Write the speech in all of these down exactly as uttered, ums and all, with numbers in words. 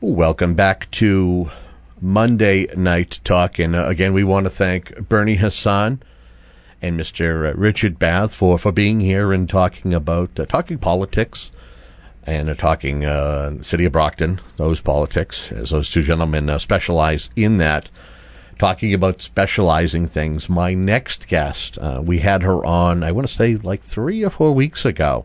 Welcome back to Monday Night Talk. And uh, again, we want to thank Bernie Hassan and Mister Richard Bath for, for being here and talking about, uh, talking politics and uh, talking uh, City of Brockton, those politics, as those two gentlemen uh, specialize in that, talking about specializing things. My next guest, uh, we had her on, I want to say like three or four weeks ago.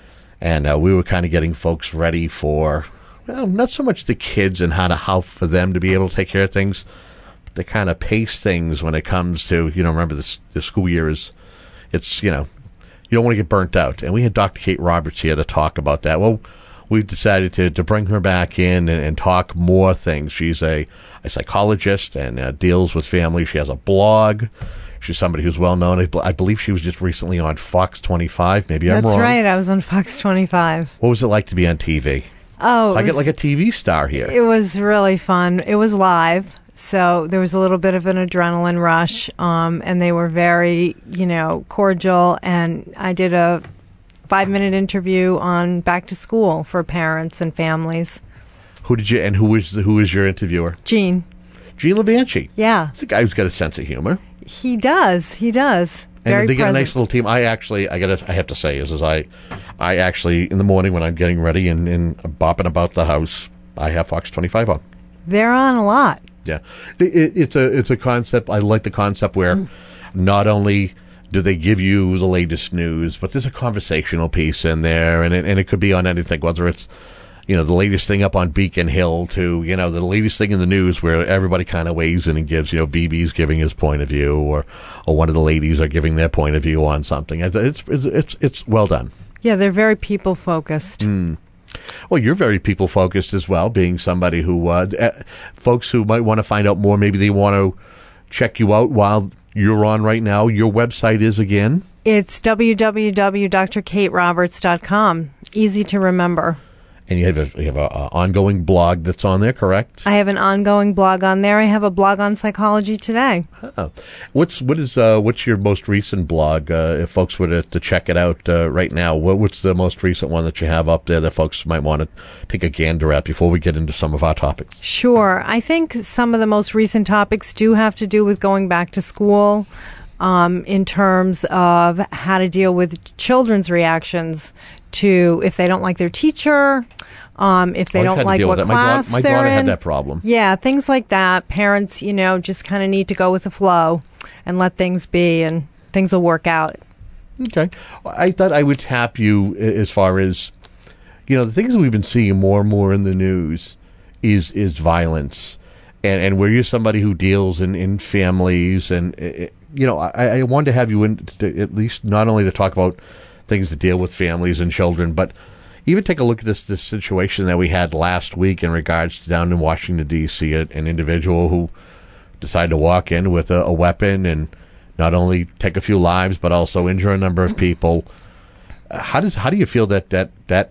And uh, we were kind of getting folks ready for, well, not so much the kids and how to how for them to be able to take care of things, but to kind of pace things when it comes to, you know, remember the, the school year is, it's, you know, you don't want to get burnt out. And we had Doctor Kate Roberts here to talk about that. Well, we've decided to, to bring her back in and, and talk more things. She's a, a psychologist and uh, deals with families. She has a blog. She's somebody who's well known. I believe she was just recently on Fox twenty-five. Maybe I'm That's wrong. That's right. I was on Fox twenty-five. What was it like to be on T V? Oh, so I was, get like a T V star here. It was really fun. It was live, so there was a little bit of an adrenaline rush, um, and they were very, you know, cordial. And I did a five-minute interview on back to school for parents and families. Who did you? And who was the, who was your interviewer? Gene. Gene Levanchi. Yeah, he's a guy who's got a sense of humor. He does. He does. And Very they get present. a nice little team. I actually, I got, I have to say, is, is I, I actually in the morning when I'm getting ready and, and bopping about the house, I have Fox twenty-five on. They're on a lot. Yeah, it, it's a it's a concept. I like the concept where mm. not only do they give you the latest news, but there's a conversational piece in there, and it, and it could be on anything, whether it's, you know, the latest thing up on Beacon Hill to, you know, the latest thing in the news where everybody kind of weighs in and gives, you know, B B's giving his point of view, or, or one of the ladies are giving their point of view on something. It's it's it's, it's well done. Yeah, they're very people focused. Mm. Well, you're very people focused as well, being somebody who, uh, uh, folks who might want to find out more, maybe they want to check you out while you're on right now. Your website is again? It's w w w dot d r kate roberts dot com. Easy to remember. And you have a you have a, a ongoing blog that's on there, correct? I have an ongoing blog on there. I have a blog on Psychology Today. Oh. What's what is uh, what's your most recent blog? Uh, if folks were to, to check it out uh, right now, what, what's the most recent one that you have up there that folks might want to take a gander at before we get into some of our topics? Sure. I think some of the most recent topics do have to do with going back to school. Um, in terms of how to deal with children's reactions to if they don't like their teacher, um, if they oh, don't like what class my daughter, my they're daughter in. had that problem. Yeah, things like that. Parents, you know, just kind of need to go with the flow and let things be, and things will work out. Okay. I thought I would tap you as far as, you know, the things that we've been seeing more and more in the news is is violence. And, and where you're somebody who deals in, in families and, you know, I, I wanted to have you in to at least not only to talk about things that deal with families and children, but even take a look at this this situation that we had last week in regards to down in Washington, D C, an individual who decided to walk in with a, a weapon and not only take a few lives, but also injure a number of people. How does how do you feel that that, that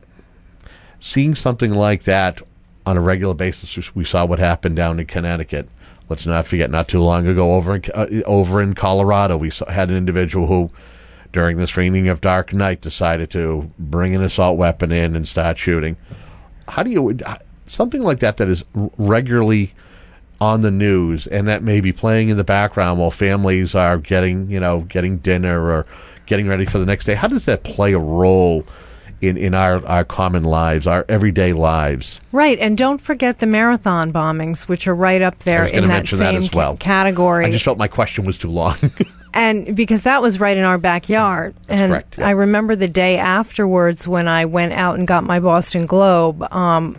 seeing something like that on a regular basis? We saw what happened down in Connecticut. Let's not forget, not too long ago, over in, uh, over in Colorado, we saw, had an individual who, during the screening of Dark Knight, decided to bring an assault weapon in and start shooting. How do you, something like that that is regularly on the news and that may be playing in the background while families are getting, you know, getting dinner or getting ready for the next day, how does that play a role in, in our, our common lives, our everyday lives? Right, and don't forget the marathon bombings, which are right up there in that same that as well. category. I just felt my question was too long. And because that was right in our backyard. That's and correct, yeah. I remember the day afterwards when I went out and got my Boston Globe, um,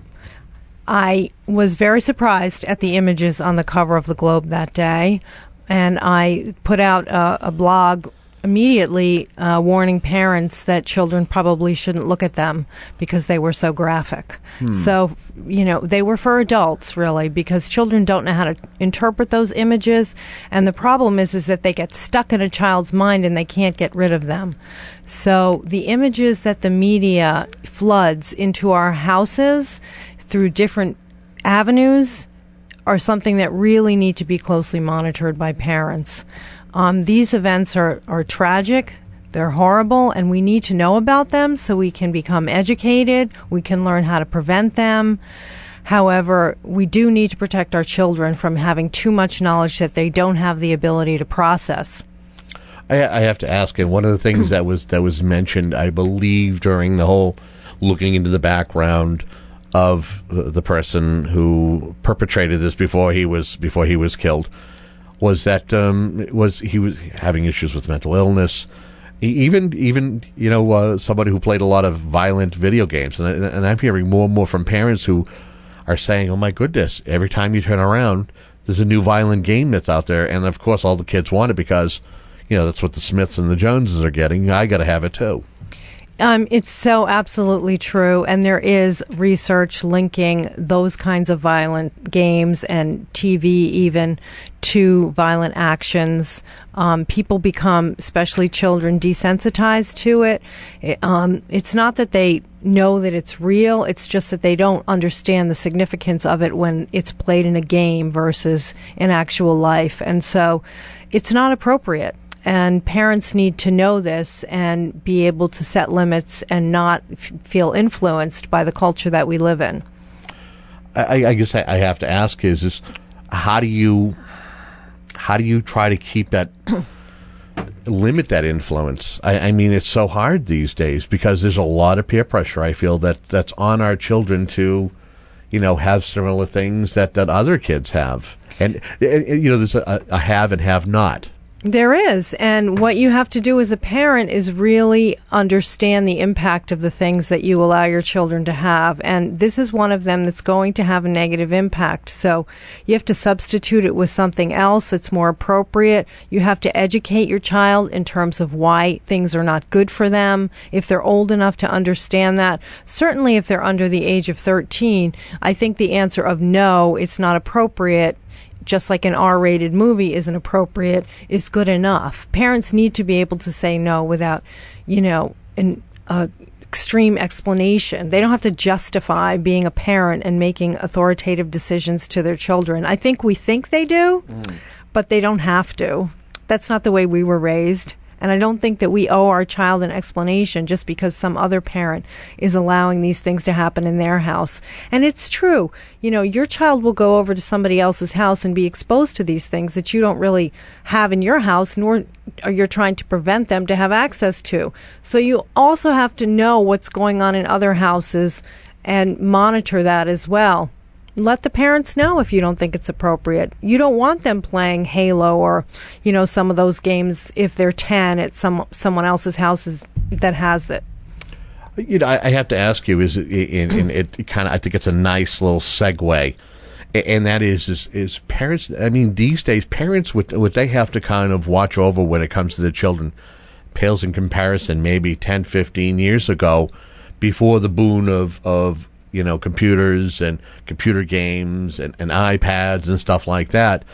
I was very surprised at the images on the cover of the Globe that day. And I put out a, a blog immediately uh, warning parents that children probably shouldn't look at them because they were so graphic. Hmm. So, you know, they were for adults, really, because children don't know how to interpret those images. And the problem is, is that they get stuck in a child's mind and they can't get rid of them. So the images that the media floods into our houses through different avenues are something that really need to be closely monitored by parents. Um, these events are, are tragic, they're horrible, and we need to know about them so we can become educated, we can learn how to prevent them, However, we do need to protect our children from having too much knowledge that they don't have the ability to process. I, I have to ask, and one of the things that was that was mentioned, I believe, during the whole looking into the background of the person who perpetrated this before he was before he was killed, was that um, was he was having issues with mental illness. He, even even you know uh, somebody who played a lot of violent video games, and, I, and I'm hearing more and more from parents who are saying, "Oh my goodness! Every time you turn around, there's a new violent game that's out there," and of course, all the kids want it because, you know, that's what the Smiths and the Joneses are getting. I got to have it too. Um, it's so absolutely true, and there is research linking those kinds of violent games and T V even to violent actions. Um, people become, especially children, desensitized to it. it um, it's not that they know that it's real, it's just that they don't understand the significance of it when it's played in a game versus in actual life, and so it's not appropriate. And parents need to know this and be able to set limits and not f- feel influenced by the culture that we live in. I, I guess I, I have to ask: Is this how do you how do you try to keep that limit that influence? I, I mean, it's so hard these days because there's a lot of peer pressure. I feel that that's on our children to, you know, have similar things that, that other kids have, and, and you know, there's a, a have and have not. There is, and what you have to do as a parent is really understand the impact of the things that you allow your children to have, and this is one of them that's going to have a negative impact. So you have to substitute it with something else that's more appropriate. You have to educate your child in terms of why things are not good for them, if they're old enough to understand that. Certainly if they're under the age of thirteen, I think the answer of no, it's not appropriate, just like an R-rated movie isn't appropriate, is good enough. Parents need to be able to say no without, you know, an uh, extreme explanation. They don't have to justify being a parent and making authoritative decisions to their children. I think we think they do, mm. but they don't have to. That's not the way we were raised. And I don't think that we owe our child an explanation just because some other parent is allowing these things to happen in their house. And it's true. You know, your child will go over to somebody else's house and be exposed to these things that you don't really have in your house, nor are you trying to prevent them to have access to. So you also have to know what's going on in other houses and monitor that as well. Let the parents know if you don't think it's appropriate. You don't want them playing Halo or, you know, some of those games if they're ten at some someone else's house that has it. You know, I, I have to ask you, is it, in, in, it kind of, I think it's a nice little segue, and that is, is, is parents, I mean, these days, parents, what, what they have to kind of watch over when it comes to their children pales in comparison maybe ten, fifteen years ago, before the boon of, of you know, computers and computer games and, and iPads and stuff like that.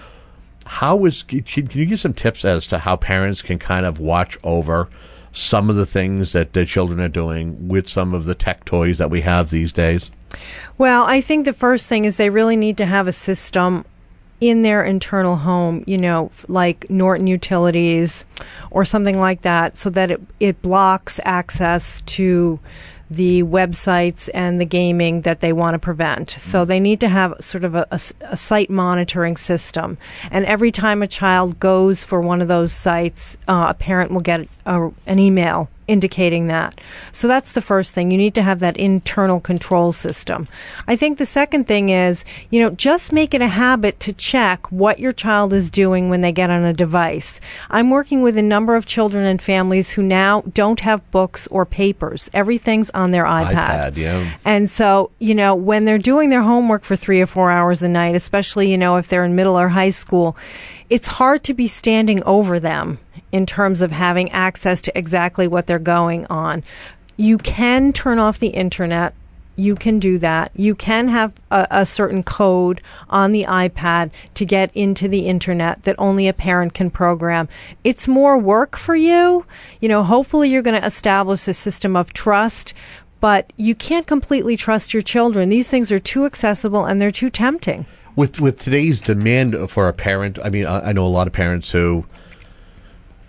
How is, can, can you give some tips as to how parents can kind of watch over some of the things that their children are doing with some of the tech toys that we have these days? Well, I think the first thing is they really need to have a system in their internal home, you know, like Norton Utilities or something like that, so that it, it blocks access to the websites and the gaming that they want to prevent. So they need to have sort of a, a, a site monitoring system. And every time a child goes for one of those sites, uh, a parent will get a, an email indicating that. So that's the first thing. You need to have that internal control system. I think the second thing is, you know, just make it a habit to check what your child is doing when they get on a device. I'm working with a number of children and families who now don't have books or papers. Everything's on their iPad. iPad, yeah. And so, you know, when they're doing their homework for three or four hours a night, especially, you know, if they're in middle or high school, it's hard to be standing over them in terms of having access to exactly what they're going on. You can turn off the internet. You can do that. You can have a, a certain code on the iPad to get into the internet that only a parent can program. It's more work for you. You know, hopefully you're going to establish a system of trust, but you can't completely trust your children. These things are too accessible and they're too tempting. With with today's demand for a parent, I mean, I, I know a lot of parents who,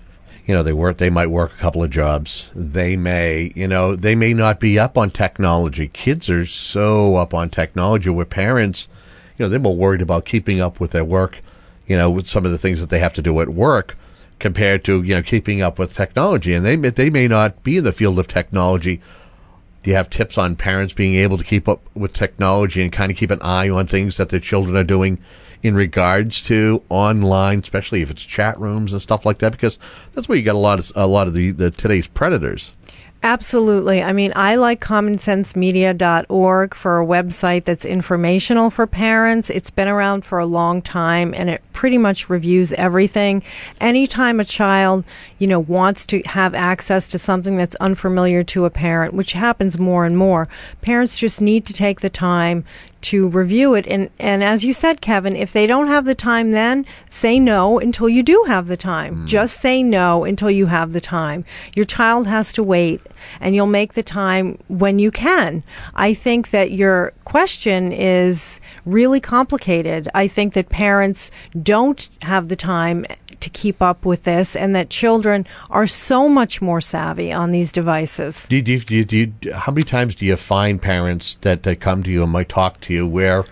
you know, they work, they might work a couple of jobs. They may, you know, they may not be up on technology. Kids are so up on technology where parents, you know, they're more worried about keeping up with their work, you know, with some of the things that they have to do at work compared to, you know, keeping up with technology. And they, they may not be in the field of technology. Do you have tips on parents being able to keep up with technology and kind of keep an eye on things that their children are doing in regards to online, especially if it's chat rooms and stuff like that? Because that's where you got a lot of a lot of the, the today's predators. Absolutely. I mean, I like common sense media dot org for a website that's informational for parents. It's been around for a long time, and it pretty much reviews everything. Anytime a child, you know, wants to have access to something that's unfamiliar to a parent, which happens more and more, parents just need to take the time to review it. And, and as you said, Kevin, if they don't have the time then, say no until you do have the time. Mm. Just say no until you have the time. Your child has to wait, and you'll make the time when you can. I think that your question is really complicated. I think that parents don't have the time to keep up with this, and that children are so much more savvy on these devices. Do you, do you, do you, do you, how many times do you find parents that, that come to you and might talk to you where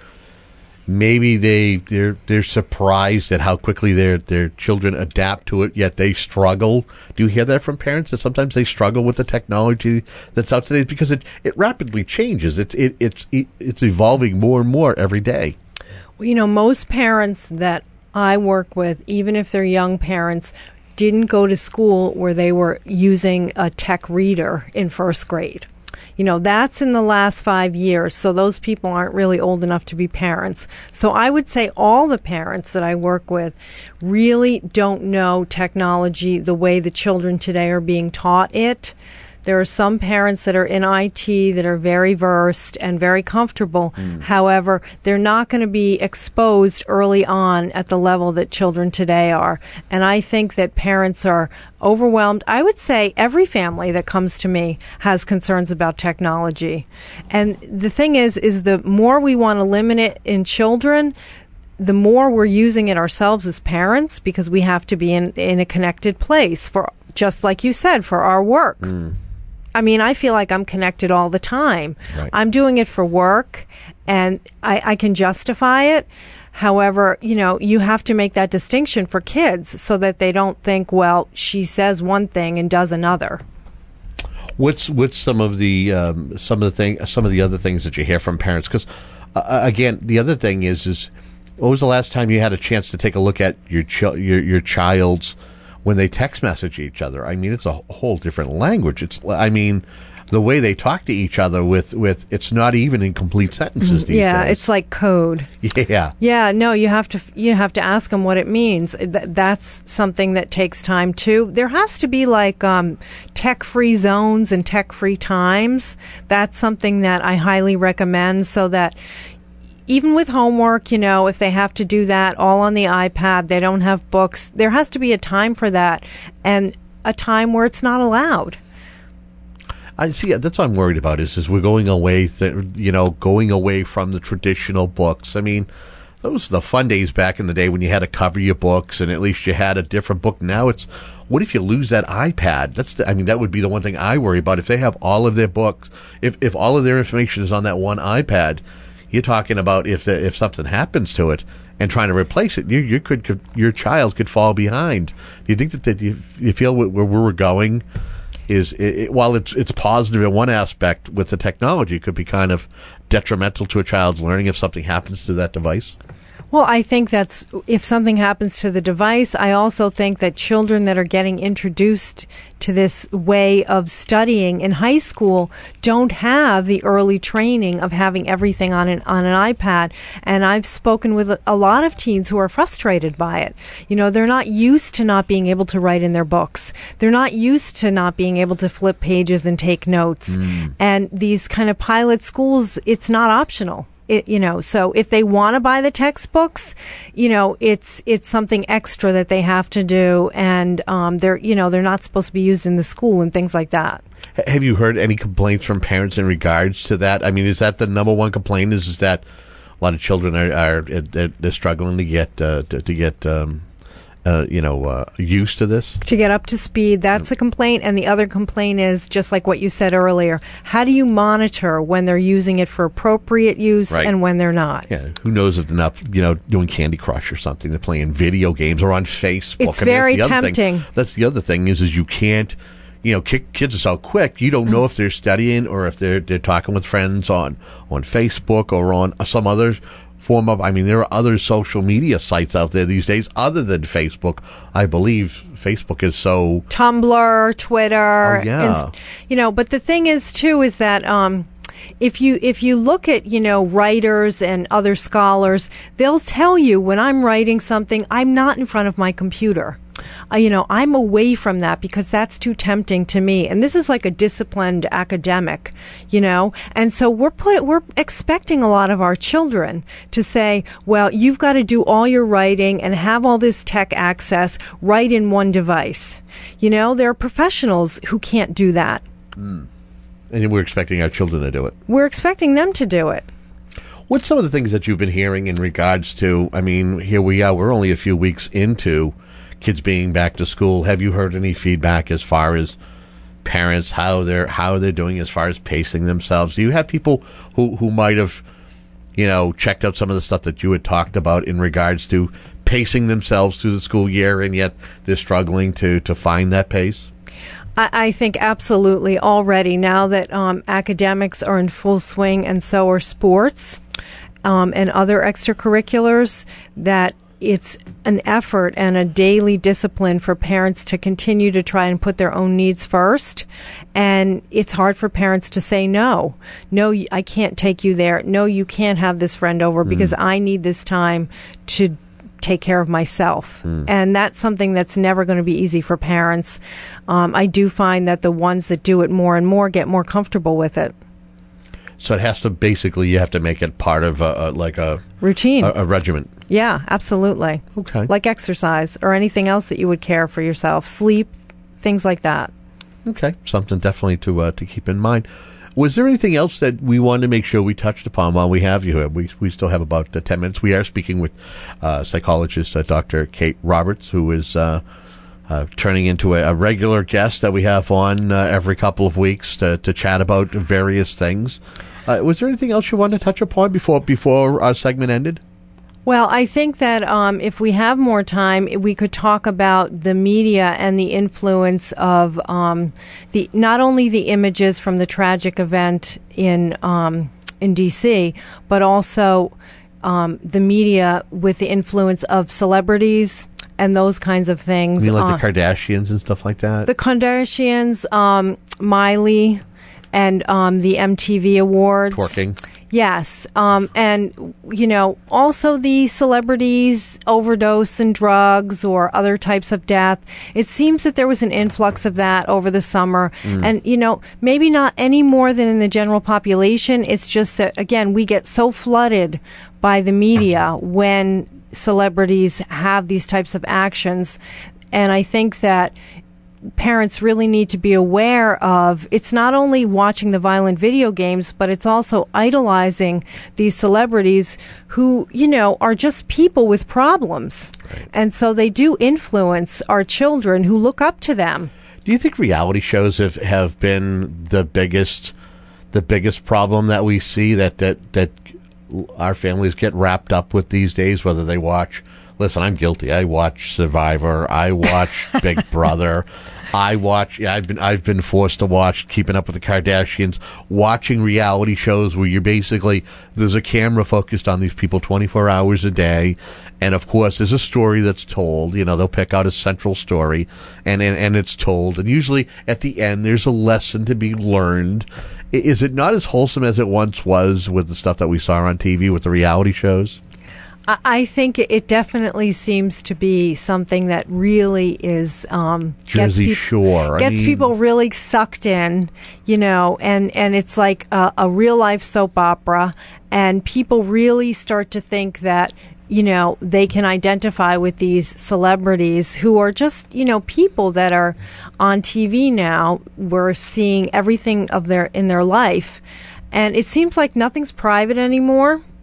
maybe they they're they're surprised at how quickly their their children adapt to it, yet they struggle? Do you hear that from parents, that sometimes they struggle with the technology that's out today because it, it rapidly changes? It, it it's it, it's evolving more and more every day. Well, you know, most parents that I work with, even if they're young parents, didn't go to school where they were using a tech reader in first grade. You know, that's in the last five years, so those people aren't really old enough to be parents. So I would say all the parents that I work with really don't know technology the way the children today are being taught it. There are some parents that are in I T that are very versed and very comfortable. Mm. However, they're not going to be exposed early on at the level that children today are. And I think that parents are overwhelmed. I would say every family that comes to me has concerns about technology. And the thing is, is the more we want to limit it in children, the more we're using it ourselves as parents, because we have to be in, in a connected place for, just like you said, for our work. Mm. I mean, I feel like I'm connected all the time. Right. I'm doing it for work, and I, I can justify it. However, you know, you have to make that distinction for kids so that they don't think, well, she says one thing and does another. What's what's some of the um, some of the thing some of the other things that you hear from parents? Because uh, again, the other thing is is when was the last time you had a chance to take a look at your ch- your your child's when they text message each other? I mean, it's a whole different language. It's, I mean, the way they talk to each other with, with it's not even in complete sentences these yeah, days. It's like code. Yeah. Yeah, no, you have to you have to ask them what it means. Th- that's something that takes time too. There has to be like um, tech-free zones and tech-free times. That's something that I highly recommend, so that even with homework, you know, if they have to do that all on the iPad, they don't have books, there has to be a time for that, and a time where it's not allowed. I see. That's what I'm worried about. Is is we're going away, th- you know, going away from the traditional books. I mean, those were the fun days back in the day when you had to cover your books, and at least you had a different book. Now it's, what if you lose that iPad? That's the, I mean, that would be the one thing I worry about. If they have all of their books, if if all of their information is on that one iPad, you're talking about if the, if something happens to it and trying to replace it, you you could, could your child could fall behind. Do you think that, that you, you feel where, where we're going is it, it, while it's it's positive in one aspect with the technology, it could be kind of detrimental to a child's learning if something happens to that device? Well, I think that's, if something happens to the device, I also think that children that are getting introduced to this way of studying in high school don't have the early training of having everything on an on an iPad. And I've spoken with a, a lot of teens who are frustrated by it. You know, they're not used to not being able to write in their books. They're not used to not being able to flip pages and take notes. Mm. And these kind of pilot schools, it's not optional. It, you know, so if they want to buy the textbooks, you know, it's it's something extra that they have to do, and um, they're you know they're not supposed to be used in the school and things like that. Have you heard any complaints from parents in regards to that? I mean, is that the number one complaint? Is, is that a lot of children are, are they're, they're struggling to get uh, to, to get um, uh, you know, uh, used to this? To get up to speed, that's a complaint. And the other complaint is, just like what you said earlier, how do you monitor when they're using it for appropriate use Right. and when they're not? Yeah, who knows if they're not, you know, doing Candy Crush or something. They're playing video games or on Facebook. It's I mean, very that's the other tempting. Thing. That's the other thing is, is you can't, you know, kick kids are so quick. You don't know if they're studying or if they're they're talking with friends on on Facebook or on some other form of. I mean, there are other social media sites out there these days other than Facebook. I believe Facebook is so. Tumblr, Twitter, Oh, yeah. Inst- you know. But the thing is, too, is that um, if you if you look at you know writers and other scholars, they'll tell you when I'm writing something, I'm not in front of my computer. Uh, you know, I'm away from that because that's too tempting to me. And this is like a disciplined academic, you know. And so we're put we're expecting a lot of our children to say, well, you've got to do all your writing and have all this tech access right in one device. You know, there are professionals who can't do that. And we're expecting our children to do it. We're expecting them to do it. What's some of the things that you've been hearing in regards to, I mean, here we are, we're only a few weeks into kids being back to school. Have you heard any feedback as far as parents, how they're how they're doing as far as pacing themselves? Do you have people who, who might have, you know, checked out some of the stuff that you had talked about in regards to pacing themselves through the school year, and yet they're struggling to, to find that pace? I, I think absolutely already, now that um, academics are in full swing and so are sports um, and other extracurriculars, that it's an effort and a daily discipline for parents to continue to try and put their own needs first. And it's hard for parents to say no. No, y- I can't take you there. No, you can't have this friend over because I need this time to take care of myself. And that's something that's never going to be easy for parents. Um, I do find that the ones that do it more and more get more comfortable with it. So it has to, basically, you have to make it part of a, a, like a Routine. a, a regiment. Yeah, absolutely. Okay. Like exercise or anything else that you would care for yourself, sleep, things like that. Okay, something definitely to uh, to keep in mind. Was there anything else that we wanted to make sure we touched upon while we have you here? We we still have about uh, ten minutes. We are speaking with uh, psychologist uh, Doctor Kate Roberts, who is uh, uh, turning into a, a regular guest that we have on uh, every couple of weeks to, to chat about various things. Uh, was there anything else you wanted to touch upon before before our segment ended? Well, I think that um, if we have more time, we could talk about the media and the influence of um, the not only the images from the tragic event in um, in D C, but also um, the media with the influence of celebrities and those kinds of things. You mean like Uh, the Kardashians and stuff like that? the Kardashians, um, Miley, and um, the M T V Awards. Twerking. Yes. Um, and, you know, also the celebrities overdose in drugs or other types of death. It seems that there was an influx of that over the summer. And, you know, maybe not any more than in the general population. It's just that, again, we get so flooded by the media when celebrities have these types of actions. And I think that parents really need to be aware of, it's not only watching the violent video games, but it's also idolizing these celebrities who, you know, are just people with problems. Right. And so they do influence our children who look up to them. Do you think reality shows have, have been the biggest the biggest problem that we see that, that, that our families get wrapped up with these days, whether they watch, listen, I'm guilty. I watch Survivor. I watch Big Brother. I watch. Yeah, I've been. I've been forced to watch Keeping Up with the Kardashians. Watching reality shows where you're basically there's a camera focused on these people twenty-four hours a day, and of course there's a story that's told. You know, they'll pick out a central story, and and, and it's told. And usually at the end there's a lesson to be learned. I- Is it not as wholesome as it once was with the stuff that we saw on T V with the reality shows? I- I think it definitely seems to be something that really is um, Jersey gets peop- Shore. I gets mean- people really sucked in, you know, and, and it's like a, a real life soap opera, and people really start to think that, you know, they can identify with these celebrities who are just, you know, people that are on T V now. We're seeing everything of their in their life, and it seems like nothing's private anymore.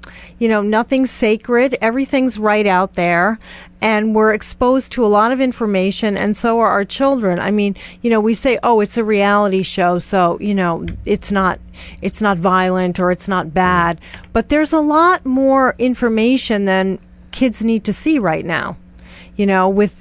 You know, nothing's sacred. Everything's right out there. And we're exposed to a lot of information, and so are our children. I mean, you know, we say, oh, it's a reality show, so, you know, it's not it's not violent or it's not bad. But there's a lot more information than kids need to see right now, you know, with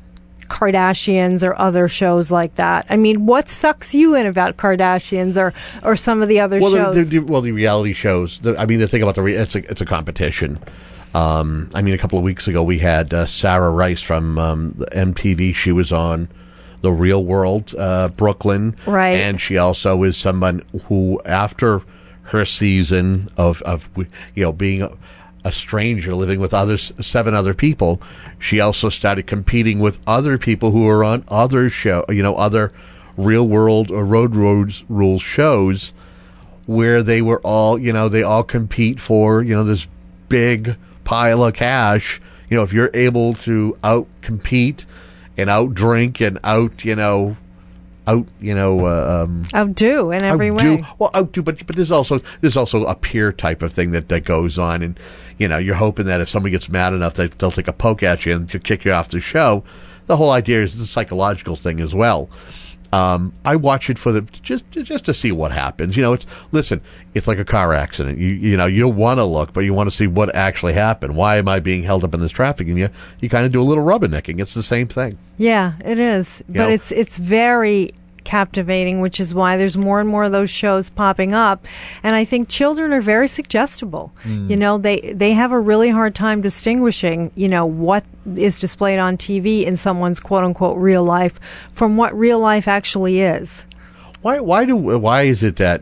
Kardashians or other shows like that. I mean, what sucks you in about Kardashians or, or some of the other well, shows? The, the, well, the reality shows. The, I mean, the thing about the re- it's a it's a competition. Um, I mean, a couple of weeks ago we had uh, Sarah Rice from um, the M T V. She was on The Real World, uh, Brooklyn, right? And she also is someone who, after her season of of you know being a, a stranger living with others, seven other people, she also started competing with other people who are on other show, you know, other Real World or Road Roads Rules shows, where they were all, you know, they all compete for, you know, this big pile of cash. You know, if you're able to out compete and out drink and out, you know, out, you know, uh, um, outdo in every outdo, way. Well, outdo, but but there's also there's also a peer type of thing that, that goes on, and you know, you're hoping that if somebody gets mad enough, that they'll take a poke at you and kick you off the show. The whole idea is a psychological thing as well. Um, I watch it for the just just to see what happens. You know, it's listen, it's like a car accident. You you know, you don't want to look, but you want to see what actually happened. Why am I being held up in this traffic? And you you kind of do a little rubbernecking. It's the same thing. Yeah, it is. You but know? it's it's very captivating, which is why there's more and more of those shows popping up. And I think children are very suggestible. Mm. You know, they they have a really hard time distinguishing, you know, what is displayed on T V in someone's quote unquote real life from what real life actually is. Why why do why is it that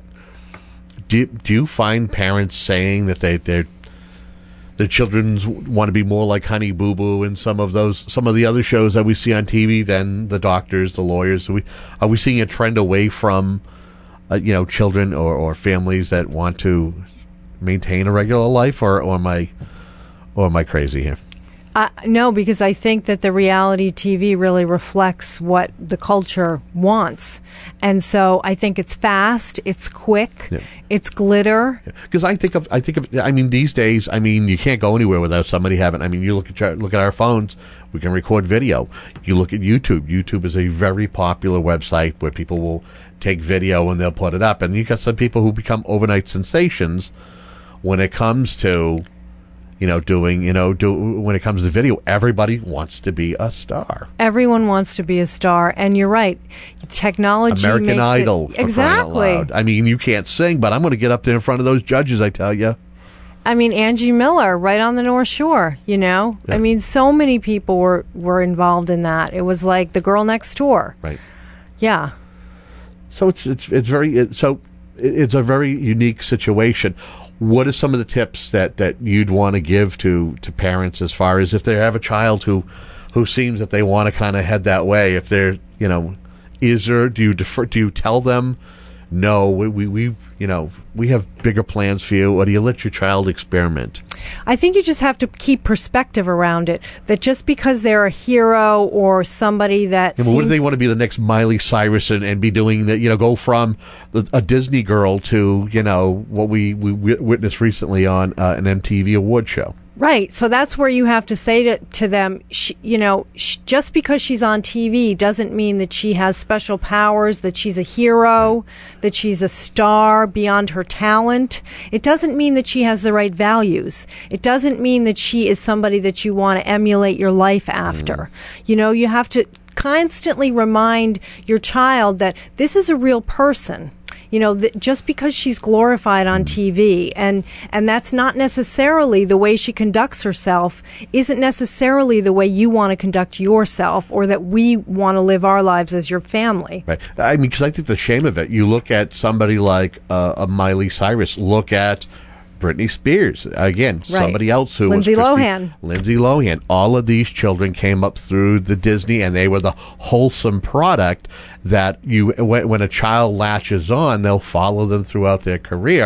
do do you find parents saying that they they're the children want to be more like Honey Boo Boo and some of those, some of the other shows that we see on T V than the doctors, the lawyers? Are we, are we seeing a trend away from, uh, you know, children or, or families that want to maintain a regular life, or, or am I, or am I crazy here? Uh, no, because I think that the reality T V really reflects what the culture wants. And so I think it's fast, it's quick, yeah. It's glitter. Because yeah. I think of, I think of, I mean, these days, I mean, you can't go anywhere without somebody having, I mean, you look at your, look at our phones, we can record video. You look at YouTube. YouTube is a very popular website where people will take video and they'll put it up. And you got some people who become overnight sensations when it comes to, you know, doing, you know, do when it comes to video, everybody wants to be a star. Everyone wants to be a star, and you're right. Technology, American makes Idol, it, for exactly. crying out loud. I mean, you can't sing, but I'm going to get up there in front of those judges. I tell you. I mean, Angie Miller, right on the North Shore. You know, yeah. I mean, so many people were were involved in that. It was like the girl next door. Right. Yeah. So it's it's it's very it, so it's a very unique situation. What are some of the tips that, that you'd want to give to, to parents as far as if they have a child who who seems that they want to kind of head that way? If they're, you know, is there, do you defer, do you tell them, no, we, we, we you know, we have bigger plans for you, or do you let your child experiment? I think you just have to keep perspective around it, that just because they're a hero or somebody that yeah, but what do they want to be, the next Miley Cyrus and, and be doing that, you know, go from the, a Disney girl to, you know, what we, we witnessed recently on uh, an M T V award show? Right. So that's where you have to say to, to them, sh- you know, sh- just because she's on T V doesn't mean that she has special powers, that she's a hero, that she's a star beyond her talent. It doesn't mean that she has the right values. It doesn't mean that she is somebody that you want to emulate your life after. Mm. You know, you have to constantly remind your child that this is a real person. You know, th- just because she's glorified on T V, and and that's not necessarily the way she conducts herself, isn't necessarily the way you want to conduct yourself, or that we want to live our lives as your family. Right. I mean, because I think the shame of it, you look at somebody like uh, a Miley Cyrus, look at Britney Spears, again, right. Somebody else who Lindsay was Christy, Lohan. Lindsay Lohan. All of these children came up through the Disney, and they were the wholesome product that you, when, when a child latches on, they'll follow them throughout their career.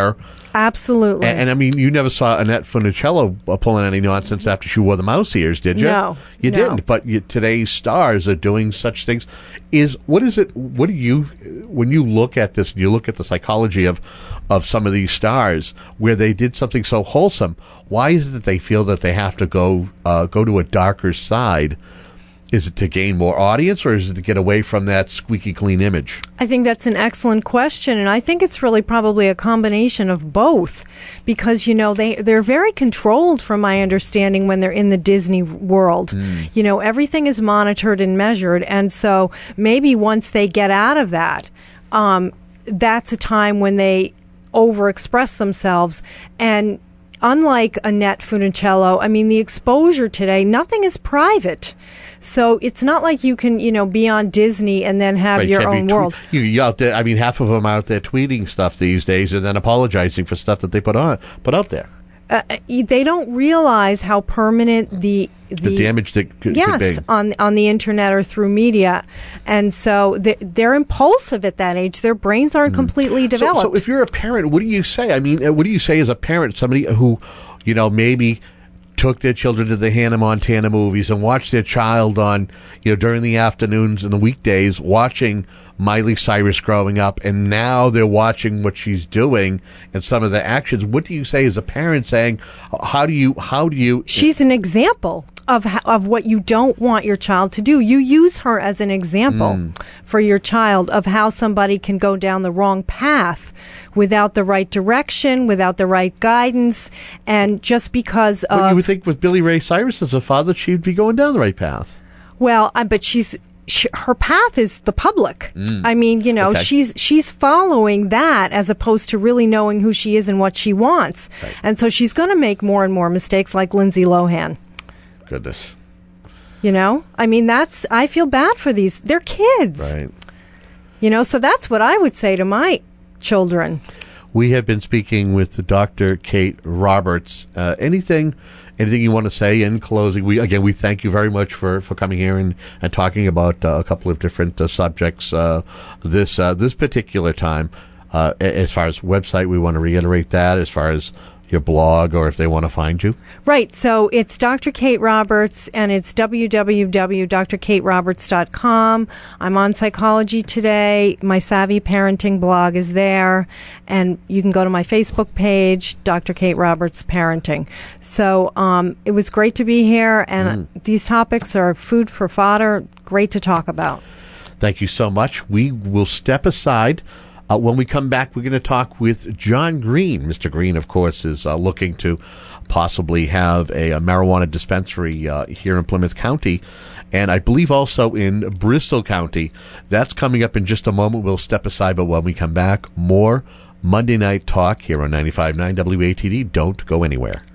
Absolutely. And, and I mean, you never saw Annette Funicello uh, pulling any nonsense after she wore the mouse ears, did you? No, you no. didn't. But you, today's stars are doing such things. Is what is it? What do you, when you look at this, you look at the psychology of of some of these stars, where they did something so wholesome? Why is it that they feel that they have to go uh, go to a darker side? Is it to gain more audience, or is it to get away from that squeaky clean image? I think that's an excellent question, and I think it's really probably a combination of both, because, you know, they, they're very controlled, from my understanding, when they're in the Disney world. Mm. You know, everything is monitored and measured, and so maybe once they get out of that, um, that's a time when they overexpress themselves. And unlike Annette Funicello, I mean, the exposure today, nothing is private. So it's not like you can, you know, be on Disney and then have right, your own twe- world. You, you out there, I mean, half of them are out there tweeting stuff these days and then apologizing for stuff that they put on, put out there. Uh, they don't realize how permanent the the, the damage that could, yes, could be on on the internet or through media, and so they, they're impulsive at that age. Their brains aren't mm. completely developed. So, so if you're a parent, what do you say? I mean, what do you say as a parent? Somebody who, you know, maybe took their children to the Hannah Montana movies and watched their child on, you know, during the afternoons and the weekdays watching Miley Cyrus growing up, and now they're watching what she's doing and some of the actions. What do you say as a parent saying, how do you, how do you... She's an example of of what you don't want your child to do. You use her as an example mm. for your child of how somebody can go down the wrong path without the right direction, without the right guidance, and just because of... Well, you would think with Billy Ray Cyrus as a father, she'd be going down the right path. Well, uh, but she's... She, her path is the public. Mm. I mean, you know, okay. she's she's following that as opposed to really knowing who she is and what she wants. Right. And so she's going to make more and more mistakes like Lindsay Lohan. Goodness. You know? I mean, that's, I feel bad for these. They're kids. Right. You know, so that's what I would say to my children. We have been speaking with Doctor Kate Roberts. Uh, anything... Anything you want to say in closing? We again, we thank you very much for, for coming here and, and talking about uh, a couple of different uh, subjects uh, this uh, this particular time. Uh, as far as website, we want to reiterate that. As far as your blog, or if they want to find you, right? So it's Doctor Kate Roberts, and it's w w w dot d r kate roberts dot com. I'm on Psychology Today. My Savvy Parenting blog is there, and you can go to my Facebook page, Doctor Kate Roberts Parenting. So um, it was great to be here, and mm. these topics are food for fodder. Great to talk about. Thank you so much. We will step aside. Uh, when we come back, we're going to talk with John Green. Mister Green, of course, is uh, looking to possibly have a, a marijuana dispensary uh, here in Plymouth County, and I believe also in Bristol County. That's coming up in just a moment. We'll step aside, but when we come back, more Monday Night Talk here on ninety-five point nine W A T D. Don't go anywhere.